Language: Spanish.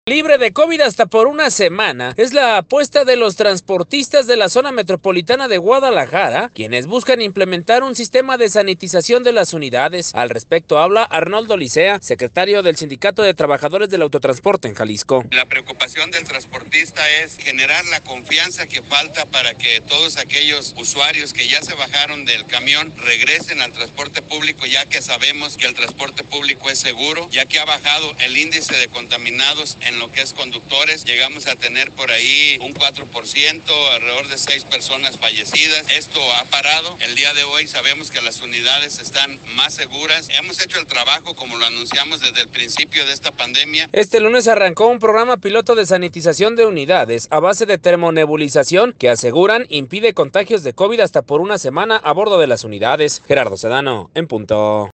Libre de COVID hasta por una semana es la apuesta de los transportistas de la zona metropolitana de Guadalajara, quienes buscan implementar un sistema de sanitización de las unidades. Al respecto habla Arnoldo Licea, secretario del Sindicato de Trabajadores del Autotransporte en Jalisco. La preocupación del transportista es generar la confianza que falta para que todos aquellos usuarios que ya se bajaron del camión regresen al transporte público, ya que sabemos que el transporte público es seguro, ya que ha bajado el índice de contaminados en lo que es conductores. Llegamos a tener por ahí un 4%, alrededor de 6 personas fallecidas. Esto ha parado. El día de hoy sabemos que las unidades están más seguras. Hemos hecho el trabajo como lo anunciamos desde el principio de esta pandemia. Este lunes arrancó un programa piloto de sanitización de unidades a base de termonebulización que aseguran impide contagios de COVID hasta por una semana a bordo de las unidades. Gerardo Sedano, en punto.